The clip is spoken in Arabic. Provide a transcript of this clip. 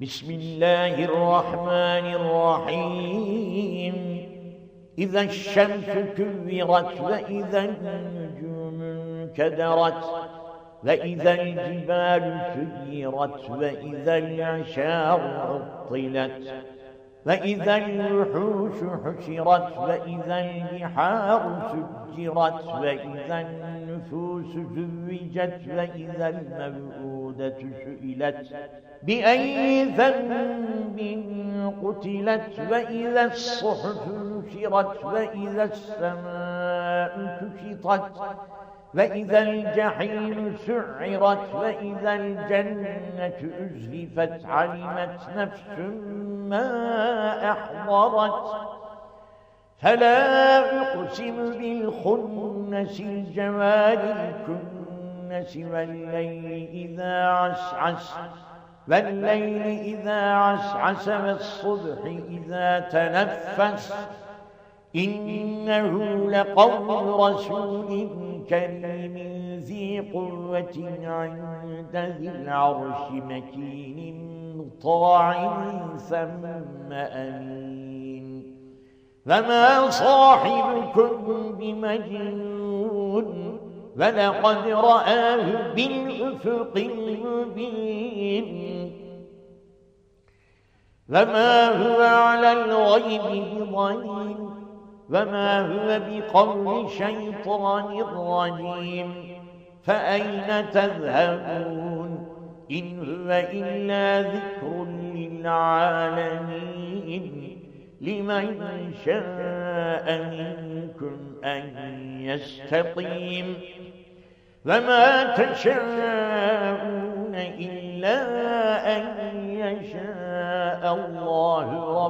بسم الله الرحمن الرحيم. إذا الشمس كورت وإذا النجوم انكدرت وإذا الجبال سيرت وإذا العشار عطلت وإذا الوحوش حشرت وإذا البحار سجرت وإذا النفوس زوجت وإذا الموءودة سئلت بأي ذنب قتلت وإذا الصحف نشرت وإذا السماء كشطت وإذا الجحيم سعرت وإذا الجنة أزلفت علمت نفس ما أحضرت فلا أقسم بالخنس الجوار الكنس والليل إذا عسعس والصبح إذا تنفس إنه لقول رسول كريم ذي قوة عند ذي العرش مكين مطاع ثم أمين فما صاحبكم بمجنون ولقد رآه بالأفق المبين وما هو على الغيب بضنين وما هو بقول شيطان رجيم فأين تذهبون إن هو إلا ذكر للعالمين لمن شاء منكم أن يستقيم وما تشاءون إلا أن يشاء الله